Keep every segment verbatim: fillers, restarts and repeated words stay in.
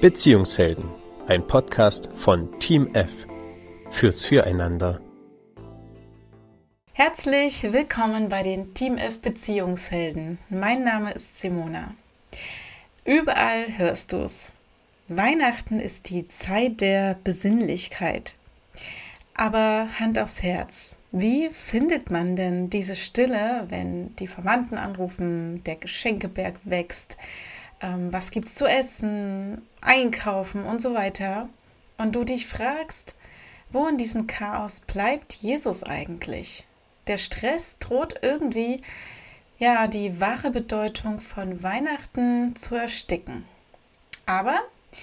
Beziehungshelden, ein Podcast von Team F fürs Füreinander. Herzlich willkommen bei den Team F Beziehungshelden. Mein Name ist Simona. Überall hörst du's. Weihnachten ist die Zeit der Besinnlichkeit. Aber Hand aufs Herz, wie findet man denn diese Stille, wenn die Verwandten anrufen, der Geschenkeberg wächst, ähm, was gibt's zu essen, einkaufen und so weiter, und du dich fragst, wo in diesem Chaos bleibt Jesus eigentlich? Der Stress droht irgendwie, ja, die wahre Bedeutung von Weihnachten zu ersticken. Aber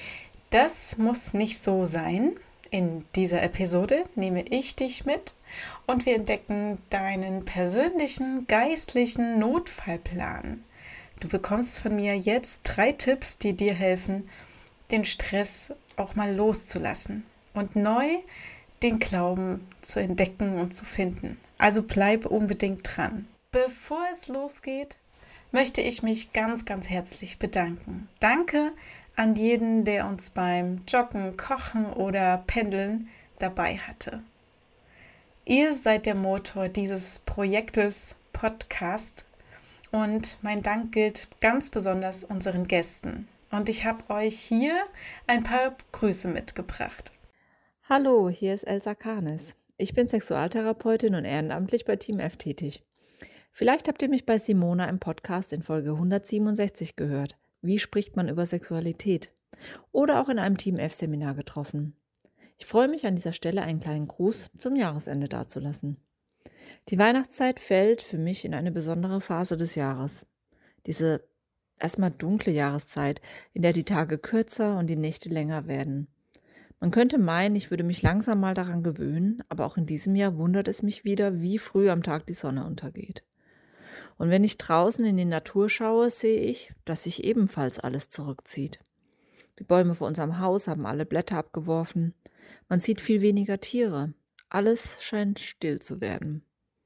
das muss nicht so sein. In dieser Episode nehme ich dich mit und wir entdecken deinen persönlichen geistlichen Notfallplan. Du bekommst von mir jetzt drei Tipps, die dir helfen, den Stress auch mal loszulassen und neu den Glauben zu entdecken und zu finden. Also bleib unbedingt dran. Bevor es losgeht, möchte ich mich ganz, ganz herzlich bedanken. Danke an jeden, der uns beim Joggen, Kochen oder Pendeln dabei hatte. Ihr seid der Motor dieses Projektes Podcast und mein Dank gilt ganz besonders unseren Gästen. Und ich habe euch hier ein paar Grüße mitgebracht. Hallo, hier ist Elsa Karnes. Ich bin Sexualtherapeutin und ehrenamtlich bei Team F tätig. Vielleicht habt ihr mich bei Simona im Podcast in Folge hundertsiebenundsechzig gehört. Wie spricht man über Sexualität? Oder auch in einem Team F-Seminar getroffen. Ich freue mich an dieser Stelle, einen kleinen Gruß zum Jahresende dazulassen. Die Weihnachtszeit fällt für mich in eine besondere Phase des Jahres. Diese erstmal dunkle Jahreszeit, in der die Tage kürzer und die Nächte länger werden. Man könnte meinen, ich würde mich langsam mal daran gewöhnen, aber auch in diesem Jahr wundert es mich wieder, wie früh am Tag die Sonne untergeht. Und wenn ich draußen in die Natur schaue, sehe ich, dass sich ebenfalls alles zurückzieht. Die Bäume vor unserem Haus haben alle Blätter abgeworfen. Man sieht viel weniger Tiere. Alles scheint still zu werden.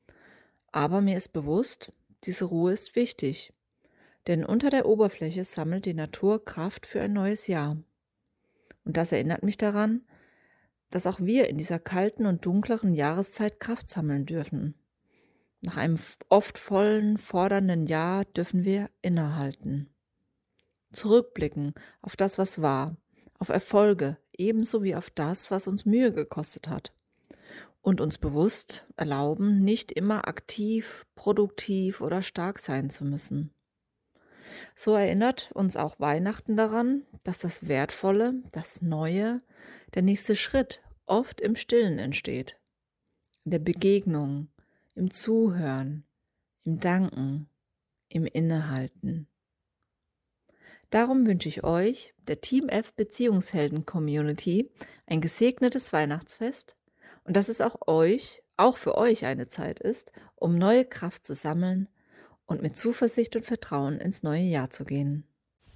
Aber mir ist bewusst, diese Ruhe ist wichtig. Denn unter der Oberfläche sammelt die Natur Kraft für ein neues Jahr. Und das erinnert mich daran, dass auch wir in dieser kalten und dunkleren Jahreszeit Kraft sammeln dürfen. Nach einem oft vollen, fordernden Jahr dürfen wir innehalten. Zurückblicken auf das, was war, auf Erfolge, ebenso wie auf das, was uns Mühe gekostet hat. Und uns bewusst erlauben, nicht immer aktiv, produktiv oder stark sein zu müssen. So erinnert uns auch Weihnachten daran, dass das Wertvolle, das Neue, der nächste Schritt oft im Stillen entsteht. In der Begegnung, im Zuhören, im Danken, im Innehalten. Darum wünsche ich euch, der Team F Beziehungshelden Community, ein gesegnetes Weihnachtsfest und dass es auch euch, auch für euch eine Zeit ist, um neue Kraft zu sammeln und mit Zuversicht und Vertrauen ins neue Jahr zu gehen.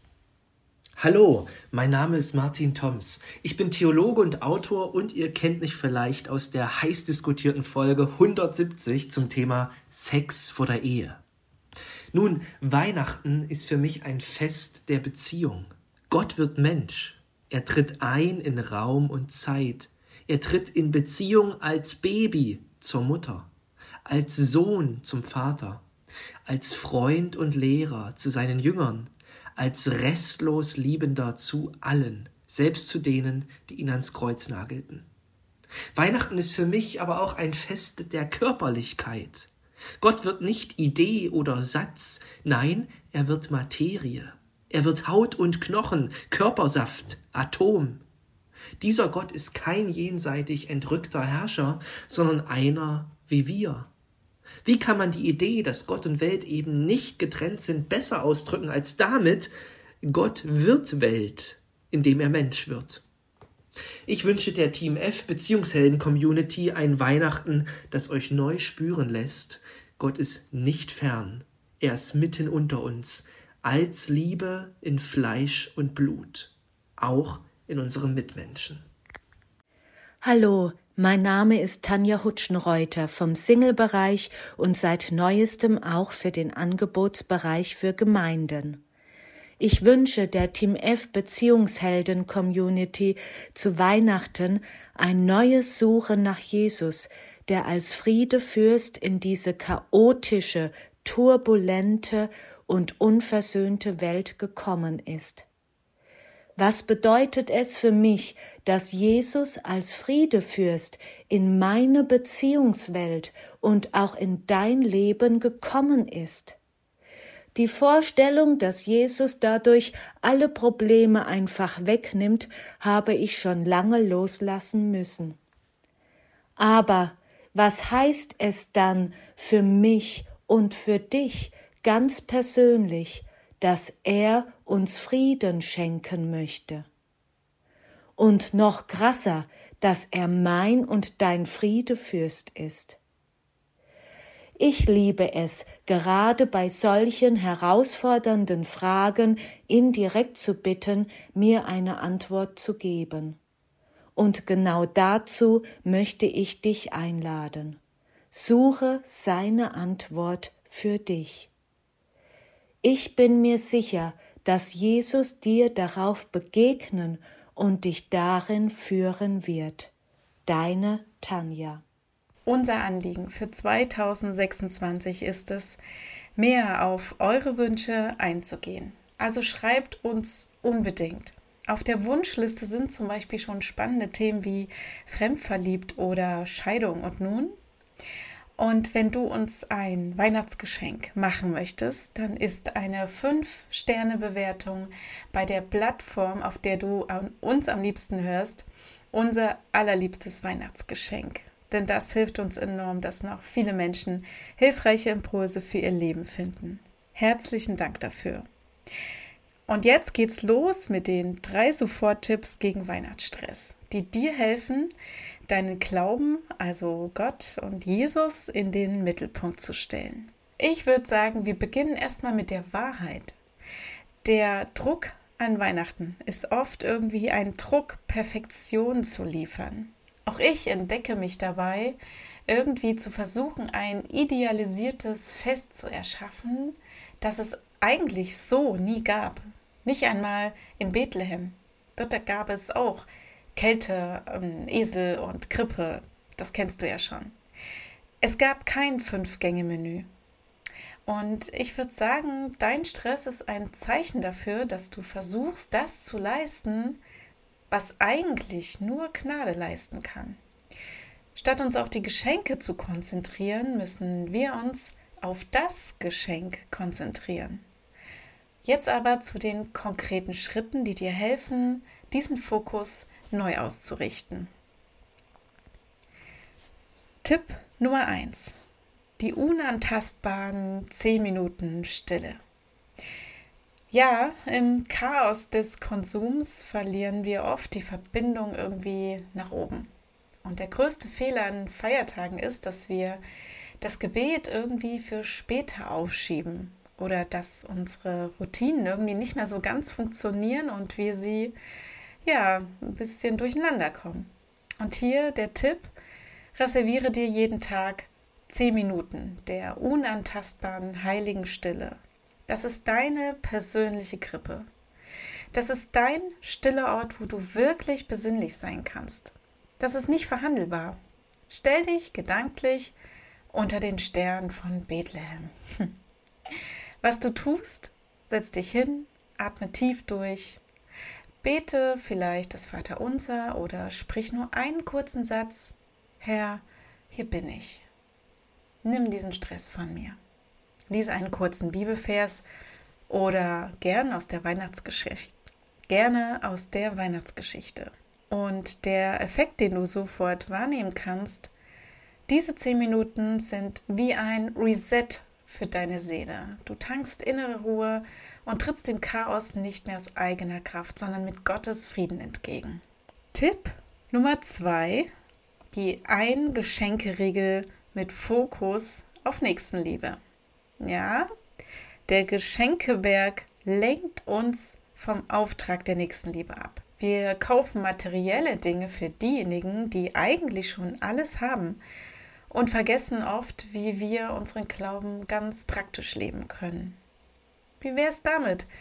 Hallo, mein Name ist Martin Toms. Ich bin Theologe und Autor und ihr kennt mich vielleicht aus der heiß diskutierten Folge hundertsiebzig zum Thema Sex vor der Ehe. Nun, Weihnachten ist für mich ein Fest der Beziehung. Gott wird Mensch. Er tritt ein in Raum und Zeit. Er tritt in Beziehung als Baby zur Mutter, als Sohn zum Vater, als Freund und Lehrer zu seinen Jüngern, als restlos Liebender zu allen, selbst zu denen, die ihn ans Kreuz nagelten. Weihnachten ist für mich aber auch ein Fest der Körperlichkeit. Gott wird nicht Idee oder Satz, nein, er wird Materie. Er wird Haut und Knochen, Körpersaft, Atom. Dieser Gott ist kein jenseitig entrückter Herrscher, sondern einer wie wir. Wie kann man die Idee, dass Gott und Welt eben nicht getrennt sind, besser ausdrücken als damit, Gott wird Welt, indem er Mensch wird? Ich wünsche der Team F Beziehungshelden-Community ein Weihnachten, das euch neu spüren lässt. Gott ist nicht fern, er ist mitten unter uns, als Liebe in Fleisch und Blut, auch in unseren Mitmenschen. Hallo, mein Name ist Tanja Hutschenreuter vom Single-Bereich und seit Neuestem auch für den Angebotsbereich für Gemeinden. Ich wünsche der Team F Beziehungshelden Community zu Weihnachten ein neues Suchen nach Jesus, der als Friedefürst in diese chaotische, turbulente und unversöhnte Welt gekommen ist. Was bedeutet es für mich, dass Jesus als Friedefürst in meine Beziehungswelt und auch in dein Leben gekommen ist? Die Vorstellung, dass Jesus dadurch alle Probleme einfach wegnimmt, habe ich schon lange loslassen müssen. Aber was heißt es dann für mich und für dich ganz persönlich, dass er uns Frieden schenken möchte? Und noch krasser, dass er mein und dein Friedefürst ist. Ich liebe es, gerade bei solchen herausfordernden Fragen indirekt zu bitten, mir eine Antwort zu geben. Und genau dazu möchte ich dich einladen. Suche seine Antwort für dich. Ich bin mir sicher, dass Jesus dir darauf begegnen und dich darin führen wird. Deine Tanja. Unser Anliegen für zweitausendsechsundzwanzig ist es, mehr auf eure Wünsche einzugehen. Also schreibt uns unbedingt. Auf der Wunschliste sind zum Beispiel schon spannende Themen wie Fremdverliebt oder Scheidung und nun. Und wenn du uns ein Weihnachtsgeschenk machen möchtest, dann ist eine fünf Sterne Bewertung bei der Plattform, auf der du uns am liebsten hörst, unser allerliebstes Weihnachtsgeschenk. Denn das hilft uns enorm, dass noch viele Menschen hilfreiche Impulse für ihr Leben finden. Herzlichen Dank dafür. Und jetzt geht's los mit den drei Soforttipps gegen Weihnachtsstress, die dir helfen, deinen Glauben, also Gott und Jesus, in den Mittelpunkt zu stellen. Ich würde sagen, wir beginnen erstmal mit der Wahrheit. Der Druck an Weihnachten ist oft irgendwie ein Druck, Perfektion zu liefern. Auch ich entdecke mich dabei, irgendwie zu versuchen, ein idealisiertes Fest zu erschaffen, das es eigentlich so nie gab. Nicht einmal in Bethlehem. Dort gab es auch Kälte, Esel und Krippe. Das kennst du ja schon. Es gab kein Fünf-Gänge-Menü. Und ich würde sagen, dein Stress ist ein Zeichen dafür, dass du versuchst, das zu leisten, was eigentlich nur Gnade leisten kann. Statt uns auf die Geschenke zu konzentrieren, müssen wir uns auf das Geschenk konzentrieren. Jetzt aber zu den konkreten Schritten, die dir helfen, diesen Fokus neu auszurichten. Tipp Nummer eins. Die unantastbaren zehn Minuten Stille. Ja, im Chaos des Konsums verlieren wir oft die Verbindung irgendwie nach oben. Und der größte Fehler an Feiertagen ist, dass wir das Gebet irgendwie für später aufschieben oder dass unsere Routinen irgendwie nicht mehr so ganz funktionieren und wir sie ja ein bisschen durcheinander kommen. Und hier der Tipp: Reserviere dir jeden Tag zehn Minuten der unantastbaren heiligen Stille. Das ist deine persönliche Krippe. Das ist dein stiller Ort, wo du wirklich besinnlich sein kannst. Das ist nicht verhandelbar. Stell dich gedanklich unter den Sternen von Bethlehem. Was du tust, setz dich hin, atme tief durch, bete vielleicht das Vaterunser oder sprich nur einen kurzen Satz: Herr, hier bin ich. Nimm diesen Stress von mir. Lies einen kurzen Bibelvers oder gern aus der Weihnachtsgeschichte. Gerne aus der Weihnachtsgeschichte. Und der Effekt, den du sofort wahrnehmen kannst, diese zehn Minuten sind wie ein Reset für deine Seele. Du tankst innere Ruhe und trittst dem Chaos nicht mehr aus eigener Kraft, sondern mit Gottes Frieden entgegen. Tipp Nummer zwei: die Ein-Geschenke-Regel mit Fokus auf Nächstenliebe. Ja, der Geschenkeberg lenkt uns vom Auftrag der Nächstenliebe ab. Wir kaufen materielle Dinge für diejenigen, die eigentlich schon alles haben und vergessen oft, wie wir unseren Glauben ganz praktisch leben können. Wie wäre es damit,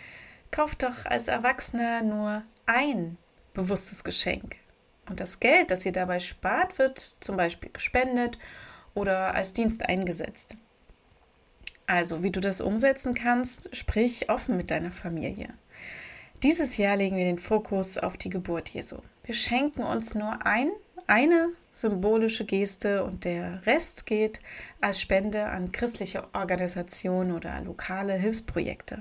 Kauf doch als Erwachsener nur ein bewusstes Geschenk. Und das Geld, das ihr dabei spart, wird zum Beispiel gespendet oder als Dienst eingesetzt. Also, wie du das umsetzen kannst, sprich offen mit deiner Familie. Dieses Jahr legen wir den Fokus auf die Geburt Jesu. Wir schenken uns nur ein, eine symbolische Geste und der Rest geht als Spende an christliche Organisationen oder lokale Hilfsprojekte.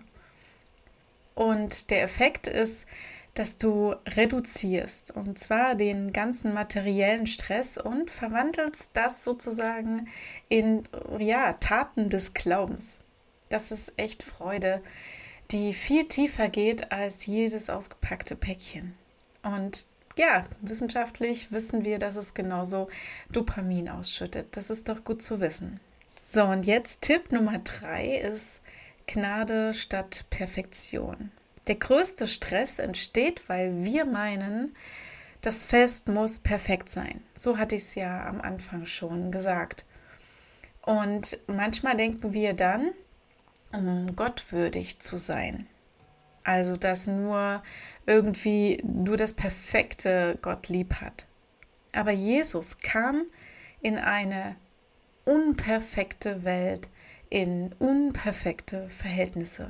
Und der Effekt ist, dass du reduzierst, und zwar den ganzen materiellen Stress und verwandelst das sozusagen in ja, Taten des Glaubens. Das ist echt Freude, die viel tiefer geht als jedes ausgepackte Päckchen. Und ja, wissenschaftlich wissen wir, dass es genauso Dopamin ausschüttet. Das ist doch gut zu wissen. So, und jetzt Tipp Nummer drei ist Gnade statt Perfektion. Der größte Stress entsteht, weil wir meinen, das Fest muss perfekt sein. So hatte ich es ja am Anfang schon gesagt. Und manchmal denken wir dann, um gottwürdig zu sein. Also, dass nur irgendwie nur das perfekte Gott lieb hat. Aber Jesus kam in eine unperfekte Welt, in unperfekte Verhältnisse.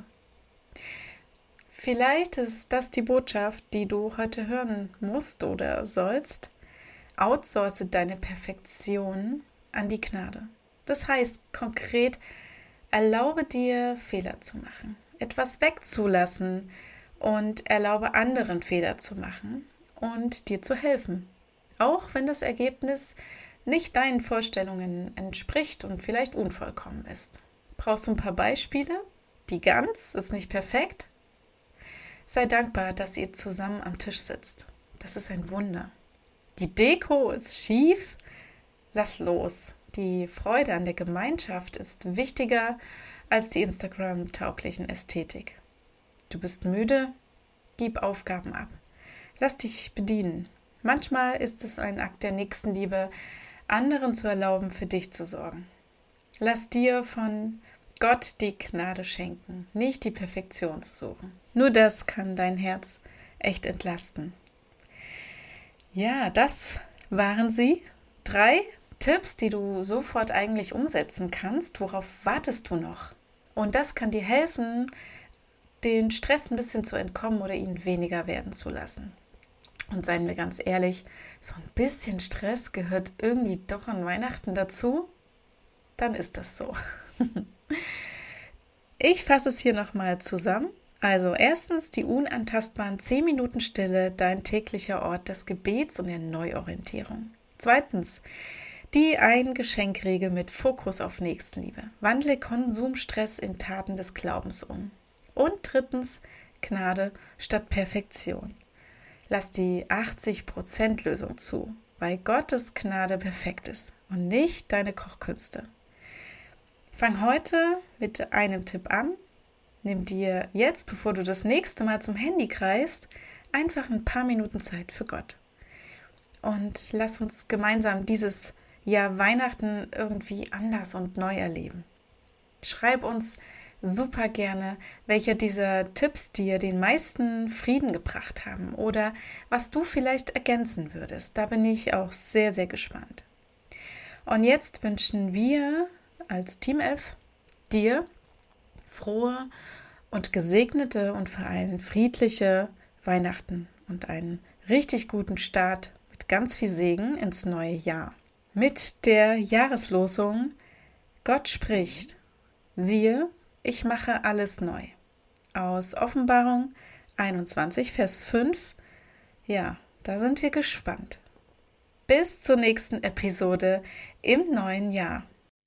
Vielleicht ist das die Botschaft, die du heute hören musst oder sollst. Outsource deine Perfektion an die Gnade. Das heißt konkret, erlaube dir, Fehler zu machen, etwas wegzulassen und erlaube anderen Fehler zu machen und dir zu helfen. Auch wenn das Ergebnis nicht deinen Vorstellungen entspricht und vielleicht unvollkommen ist. Brauchst du ein paar Beispiele? Die Gans ist nicht perfekt. Sei dankbar, dass ihr zusammen am Tisch sitzt. Das ist ein Wunder. Die Deko ist schief. Lass los. Die Freude an der Gemeinschaft ist wichtiger als die Instagram-tauglichen Ästhetik. Du bist müde? Gib Aufgaben ab. Lass dich bedienen. Manchmal ist es ein Akt der Nächstenliebe, anderen zu erlauben, für dich zu sorgen. Lass dir von Gott die Gnade schenken, nicht die Perfektion zu suchen. Nur das kann dein Herz echt entlasten. Ja, das waren sie. Drei Tipps, die du sofort eigentlich umsetzen kannst. Worauf wartest du noch? Und das kann dir helfen, den Stress ein bisschen zu entkommen oder ihn weniger werden zu lassen. Und seien wir ganz ehrlich, so ein bisschen Stress gehört irgendwie doch an Weihnachten dazu. Dann ist das so. Ich fasse es hier nochmal zusammen. Also erstens die unantastbaren zehn Minuten Stille, dein täglicher Ort des Gebets und der Neuorientierung. Zweitens die Ein-Geschenk-Regel mit Fokus auf Nächstenliebe. Wandle Konsumstress in Taten des Glaubens um. Und drittens Gnade statt Perfektion. Lass die achtzig Prozent Lösung zu, weil Gottes Gnade perfekt ist und nicht deine Kochkünste. Fang heute mit einem Tipp an. Nimm dir jetzt, bevor du das nächste Mal zum Handy greifst, einfach ein paar Minuten Zeit für Gott. Und lass uns gemeinsam dieses Jahr Weihnachten irgendwie anders und neu erleben. Schreib uns super gerne, welcher dieser Tipps dir den meisten Frieden gebracht haben oder was du vielleicht ergänzen würdest. Da bin ich auch sehr, sehr gespannt. Und jetzt wünschen wir als Team F dir frohe und gesegnete und vor allem friedliche Weihnachten und einen richtig guten Start mit ganz viel Segen ins neue Jahr. Mit der Jahreslosung Gott spricht, siehe, ich mache alles neu. Aus Offenbarung einundzwanzig, Vers fünf. Ja, da sind wir gespannt. Bis zur nächsten Episode im neuen Jahr.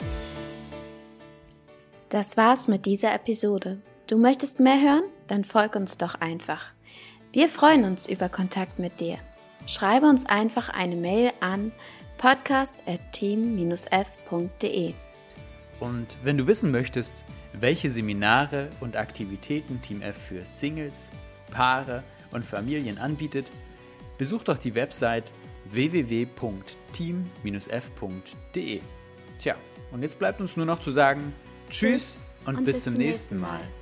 Das war's mit dieser Episode. Du möchtest mehr hören? Dann folg uns doch einfach. Wir freuen uns über Kontakt mit dir. Schreibe uns einfach eine Mail an podcast at team dash f punkt de. Und wenn du wissen möchtest, welche Seminare und Aktivitäten Team F für Singles, Paare und Familien anbietet, besuch doch die Website w w w punkt team dash f punkt de. Tja, und jetzt bleibt uns nur noch zu sagen, Tschüss und, und bis, bis zum nächsten Mal. Mal.